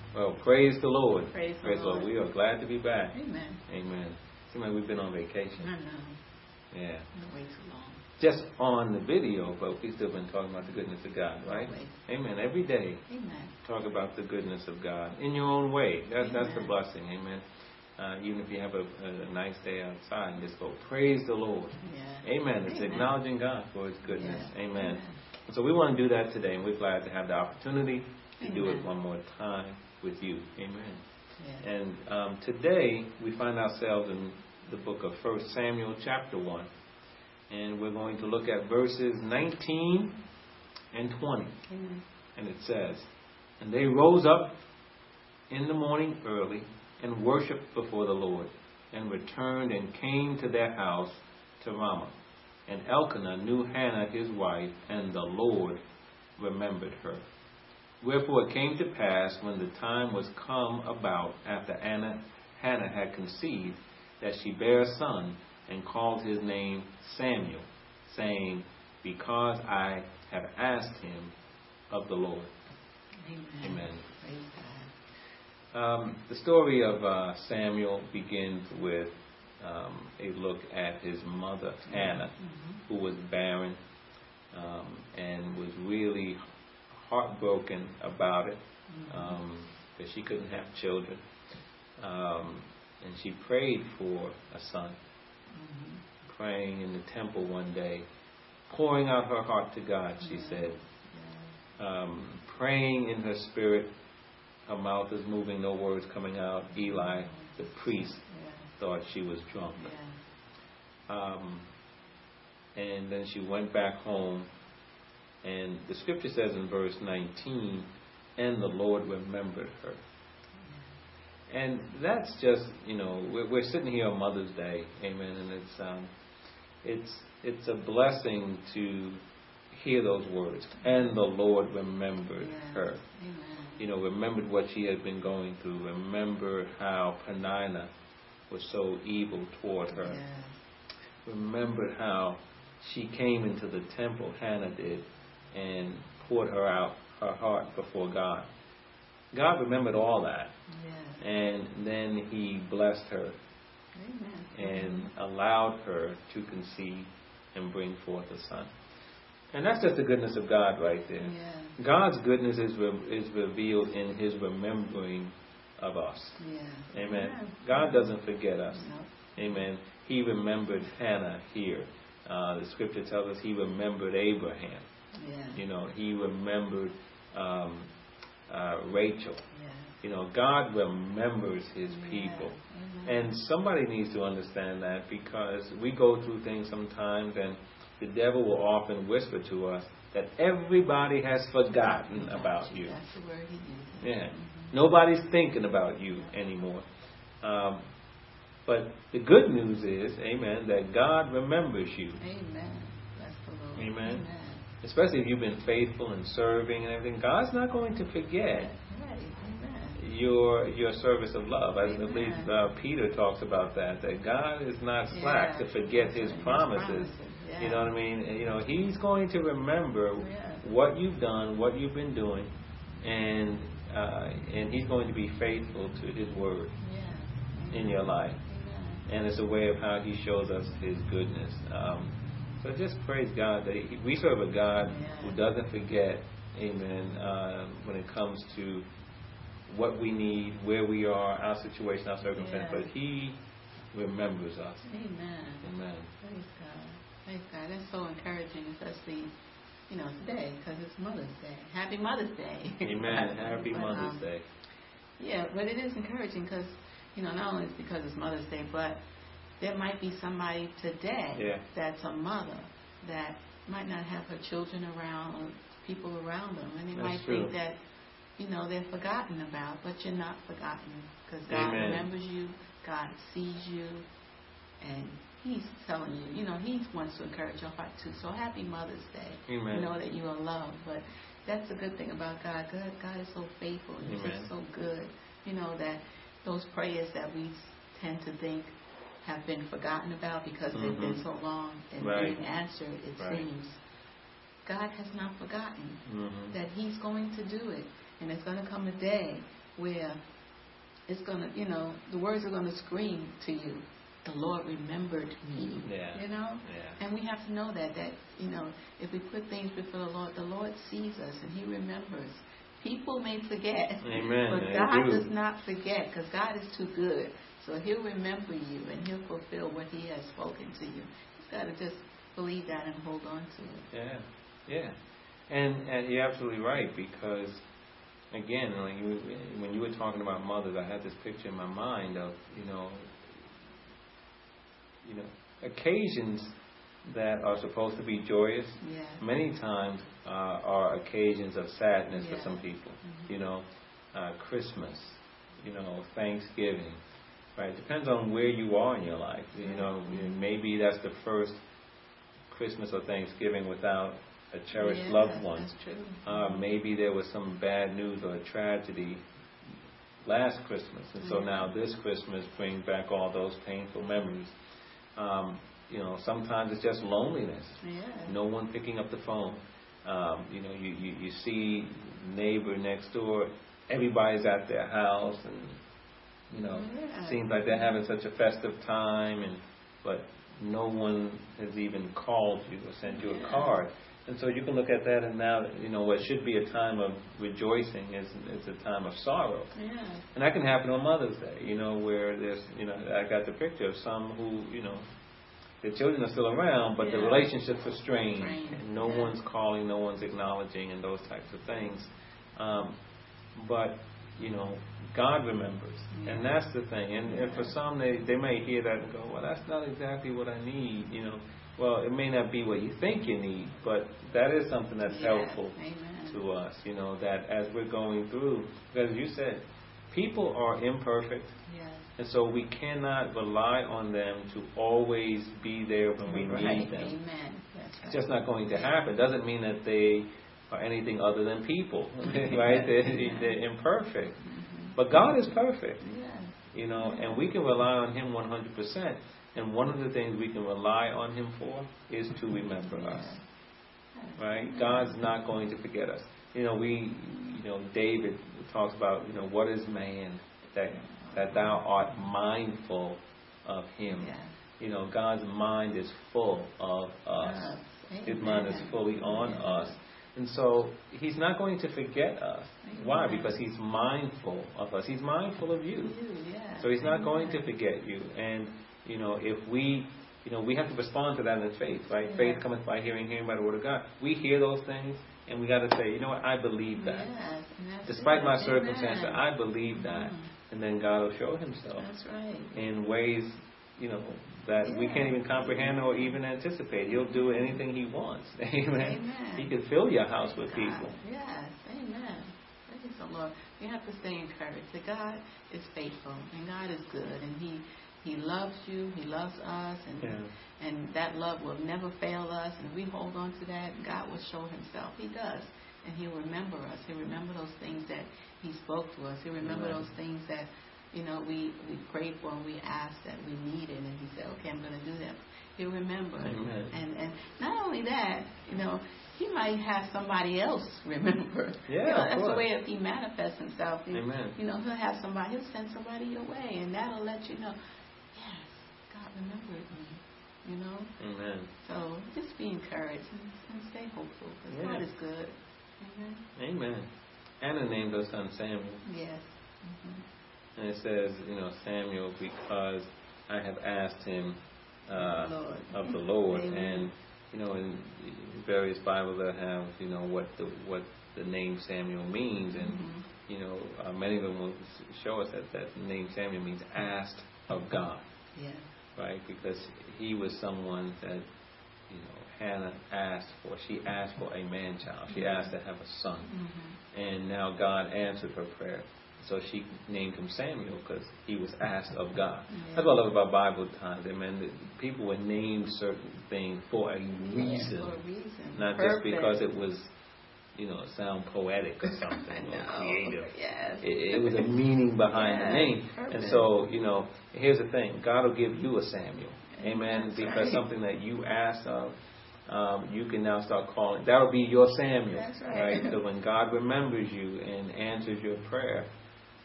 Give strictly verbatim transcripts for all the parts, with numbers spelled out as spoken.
Well, praise the Lord. Praise, praise the Lord. Lord. We are glad to be back. Amen. Amen. Seems like we've been on vacation. I know. Yeah. Not way too long. Just on the video, but we've still been talking about the goodness of God, right? Always. Amen. Every day. Amen. Talk about the goodness of God in your own way. That's Amen. that's the blessing. Amen. Uh, even if you have a, a nice day outside, just go praise the Lord. Yeah. Amen. It's Amen. acknowledging God for His goodness. Yeah. Amen. Amen. So we want to do that today, and we're glad to have the opportunity to Amen. do it one more time with you. Amen. Yeah. And um, today we find ourselves in the book of First Samuel chapter one. And we're going to look at verses nineteen and twenty. Amen. And it says, "And they rose up in the morning early and worshipped before the Lord, and returned and came to their house to Ramah. And Elkanah knew Hannah his wife, and the Lord remembered her. Wherefore it came to pass, when the time was come about after Anna, Hannah had conceived, that she bare a son, and called his name Samuel, saying, Because I have asked him of the Lord." Amen. Amen. Praise God. Um, the story of uh, Samuel begins with um, a look at his mother, Hannah, Mm-hmm. who was barren um, and was really heartbroken about it, um, because she couldn't have children. Um, and she prayed for a son, Mm-hmm. praying in the temple one day, pouring out her heart to God, she Yeah. said, Yeah. um, praying in her spirit. Her mouth is moving, no words coming out. Eli, the priest, Yeah. thought she was drunk. Yeah. Um, and then she went back home, and the scripture says in verse nineteen, "And the Lord remembered her." And that's just, you know, we're, we're sitting here on Mother's Day, amen, and it's um, it's it's a blessing to hear those words. And the Lord remembered Yes. her. Amen. You know, remembered what she had been going through. Remember how Peninnah was so evil toward her. Yes. Remembered how she came into the temple, Hannah did, and poured her out her heart before God. God remembered all that. Yes. And then He blessed her Amen. and allowed her to conceive and bring forth a son. And that's just the goodness of God right there. Yeah. God's goodness is re- is revealed in His remembering of us. Yeah. Amen. Yeah. God doesn't forget us. No. Amen. He remembered Hannah here. Uh, the scripture tells us He remembered Abraham. Yeah. You know, He remembered um, uh, Rachel. Yeah. You know, God remembers His people. Yeah. And somebody needs to understand that, because we go through things sometimes, and the devil will often whisper to us that everybody has forgotten That's about you. That's the word he uses. Yeah. Mm-hmm. Nobody's thinking about you anymore. Um, but the good news is, amen, that God remembers you. Amen. That's the Lord. Amen. Amen. Especially if you've been faithful and serving and everything. God's not going to forget Right. Amen. your your service of love. I Amen. believe uh, Peter talks about that, that God is not slack Yeah. to forget His His promises. promises. Yeah. You know what I mean? And, you know, He's going to remember Yeah. what you've done, what you've been doing, and uh, and He's going to be faithful to His word Yeah. in your life. Amen. And it's a way of how He shows us His goodness. Um, so just praise God that he, we serve a God Yeah. who doesn't forget, amen, uh, when it comes to what we need, where we are, our situation, our circumstance. Yeah. But He remembers us. Amen. Amen. Praise God. Praise God. That's so encouraging, especially, you know, today, because it's Mother's Day. Happy Mother's Day. Amen. Happy But, Mother's um, Day. Yeah, but it is encouraging because, you know, not only is because it's Mother's Day, but there might be somebody today Yeah. that's a mother that might not have her children around or people around them. And they That's might true. think that, you know, they're forgotten about, but you're not forgotten because God Amen. remembers you, God sees you, and He's telling you, you know, He wants to encourage your heart too. So happy Mother's Day. Amen. You know that you are loved. But that's a good thing about God. God, God is so faithful. He's Amen. just so good. You know, that those prayers that we tend to think have been forgotten about because Mm-hmm. they've been so long and Right. being answered, it Right. seems. God has not forgotten Mm-hmm. that He's going to do it. And there's going to come a day where it's going to, you know, the words are going to scream to you, the Lord remembered me. Yeah. You know? Yeah. And we have to know that, that, you know, if we put things before the Lord, the Lord sees us and He remembers. People may forget. Amen. But God do. does not forget, because God is too good. So He'll remember you and He'll fulfill what He has spoken to you. You've got to just believe that and hold on to it. Yeah. Yeah. And, and you're absolutely right, because again, like you, when you were talking about mothers, I had this picture in my mind of, you know, you know, occasions that are supposed to be joyous, yeah. many times uh, are occasions of sadness yeah. for some people. Mm-hmm. You know, uh, Christmas, you know, Thanksgiving, right? Depends on where you are in your life. You know, mm-hmm. maybe that's the first Christmas or Thanksgiving without a cherished yeah, loved one. That's true. Uh, maybe there was some bad news or a tragedy last Christmas, and so yeah. now this Christmas brings back all those painful memories. Um, you know, sometimes it's just loneliness. Yeah. No one picking up the phone. Um, you know, you, you, you see neighbor next door, everybody's at their house, and you know, yeah. seems like they're having such a festive time, and but no one has even called you or sent you yeah. a card. And so you can look at that, and now, you know, what should be a time of rejoicing is, is a time of sorrow. Yeah. And that can happen on Mother's Day, you know, where there's, you know, I got the picture of some who, you know, the children are still around, but yeah. the relationships are strained, Strained. and no yeah. one's calling, no one's acknowledging, and those types of things. Um, but, you know, God remembers, yeah. and that's the thing. And, and for some, they, they may hear that and go, well, that's not exactly what I need, you know. Well, it may not be what you think you need, but that is something that's yeah. helpful Amen. to us, you know, that as we're going through, because you said, people are imperfect, yes. and so we cannot rely on them to always be there when we right. need them. Amen. That's right. It's just not going to yeah. happen. Doesn't mean that they are anything other than people, right? They're, they're imperfect. Mm-hmm. But God is perfect, yeah. you know, yeah. and we can rely on Him one hundred percent. And one of the things we can rely on Him for is to remember yeah. us, right? God's not going to forget us. You know, we, you know, David talks about, you know, what is man that that thou art mindful of him. Yeah. You know, God's mind is full of us. Yes. His mind is fully on Amen. us. And so He's not going to forget us. Amen. Why? Because He's mindful of us. He's mindful of you. You, yeah. So He's not Amen. going to forget you. And, you know, if we, you know, we have to respond to that in faith, right? Yeah. Faith cometh by hearing, hearing by the word of God. We hear those things, and we got to say, you know what, I believe that. Yes, Despite it. my Amen. circumstances, I believe that. Mm. And then God will show Himself That's right. in ways, you know, that yeah. we can't even comprehend or even anticipate. He'll do anything He wants. Amen. Amen. He could fill your house with God. people. Yes. Amen. Praise the Lord. We have to stay encouraged that God is faithful and God is good, and He He loves you. He loves us, and Yeah. and that love will never fail us. And if we hold on to that, God will show Himself. He does, and He'll remember us. He'll remember those things that He spoke to us. He'll remember Amen. those things that, you know, we, we prayed for and we asked that we needed, and He said, okay, I'm going to do them. He'll remember. Amen. And and not only that, you know, He might have somebody else remember. Yeah, you know, of that's course. the way if He manifests Himself. He, Amen. You know, He'll have somebody. He'll send somebody your way, and that'll let you know, yes, God remembered me. You know. Amen. So just be encouraged and, and stay hopeful, because Yeah. God is good. Amen. Amen. Anna named her son Samuel. Yes. Mm-hmm. And it says, you know, Samuel, because I have asked him uh, Lord. of the Lord. Amen. And, you know, in various Bibles that have, you know, what the what the name Samuel means. And, Mm-hmm. you know, uh, many of them will show us that that name Samuel means asked of God. Yeah. Right? Because he was someone that, you know, Hannah asked for. She asked for a man-child. She asked to have a son. Mm-hmm. And now God answered her prayer. So she named him Samuel because he was asked of God. Yeah. That's what I love about Bible times. Amen. That people would name certain things for a reason. Yeah, for a reason. Not Perfect. just because it was, you know, sound poetic or something I or know. creative. Yes. It, it was a meaning behind yes, the name. perfect. And so, you know, here's the thing. God will give you a Samuel. Amen. That's because right. something that you asked of, um, you can now start calling. That will be your Samuel. That's right. So when God remembers you and answers your prayer,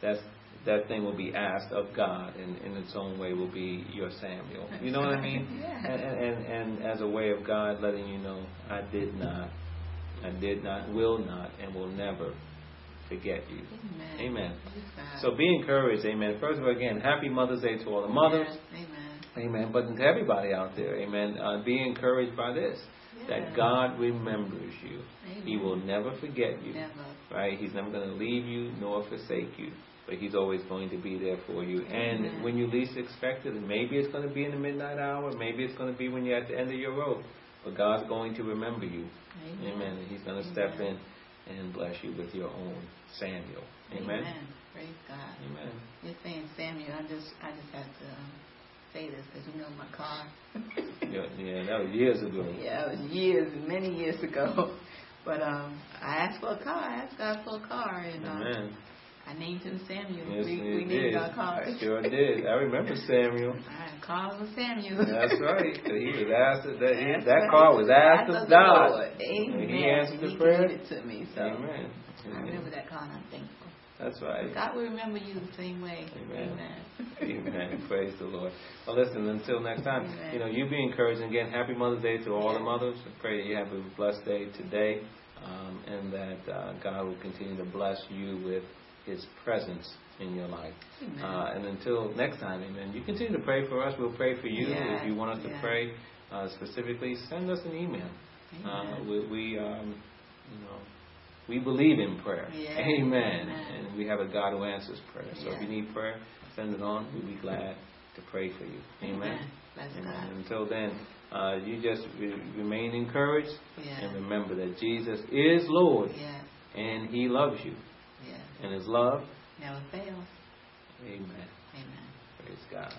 that's that thing will be asked of God, and in its own way will be your Samuel. You know what I mean? Yeah. And, and and as a way of God letting you know, I did not, I did not, will not, and will never forget you. Amen. Amen. Amen. So be encouraged. Amen. First of all, again, happy Mother's Day to all the mothers. Yes. Amen. Amen. But to everybody out there, amen, uh, be encouraged by this, Yes. that God remembers you. Amen. He will never forget you. Never. Right? He's never going to leave you nor forsake you. But He's always going to be there for you. And Amen. when you least expect it, maybe it's going to be in the midnight hour, maybe it's going to be when you're at the end of your rope. But God's going to remember you. Amen. Amen. And He's going to Amen. step in and bless you with your own Samuel. Amen. Amen. Praise God. Amen. You're saying Samuel. I just, I just have to um, say this because you know my car. Yeah, yeah, that was years ago. Yeah, it was years, many years ago. But um, I asked for a car. I asked God for a car, and uh, Amen. I named him Samuel. Yes, we you we did. named our cars. Sure did. I remember Samuel. I called him Samuel. That's right. He was asked. That, That's that right. car was asked Asked of the God. Lord. Amen. And He answered the He prayer. gave it to me. So Amen. I remember that car, and I'm thankful. That's right. God will remember you the same way. Amen. Amen. Amen. Praise the Lord. Well, listen, until next time, Amen. you know, you be encouraged. And again, happy Mother's Day to all Yes. the mothers. I pray that you have a blessed day today, um, and that uh, God will continue to bless you with His presence in your life. Amen. Uh, and until next time, amen. You continue to pray for us. We'll pray for you. Yes, If you want us to yes. pray uh, specifically, send us an email. Uh, Amen. we, we um, you know, we believe in prayer. Yes. Amen. Amen. And we have a God who answers prayer. So if Yes. you need prayer, send it on. We'll be glad to pray for you. Amen. Amen. Bless Amen. God. Until then, uh, you just re- remain encouraged Yes. and remember that Jesus is Lord Yes. and He loves you. Yes. And His love, Never fails. amen. Amen. Praise God.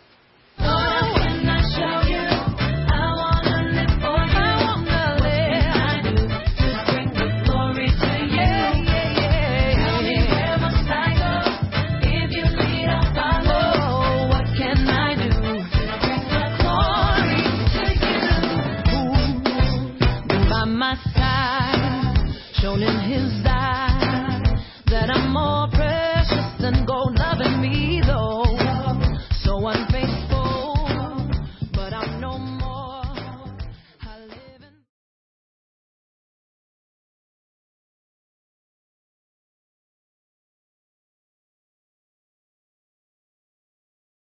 Oh, when I show you, I wanna live for you. What can I do to bring the glory to you? Tell me where must I go? If you lead, I'll follow. What can I do to bring the glory to you? Been by my side, shown in His eyes that I'm more.